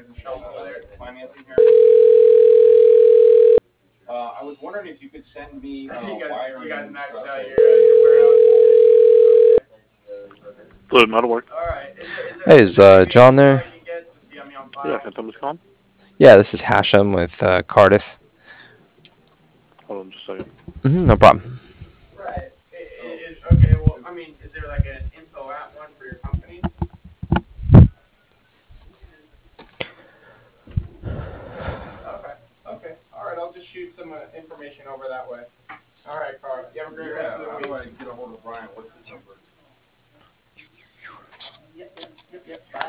there's a shelf over there. Financing here. I was wondering if you could send me wiring. You guys maxed out your warehouse. Fluid metal work. All right. Hey, is John there? Yeah, can I tell who's calling? Yeah, this is Hashem with Cardiff. Hold on just a second. No problem. Right. Okay. Well, I mean, is there like an info at one for your company? Okay. Okay. All right. I'll just shoot some information over that way. All right, Carl. You have a great rest of the week. How do I get a hold of Brian? What's his number? Yep. Bye.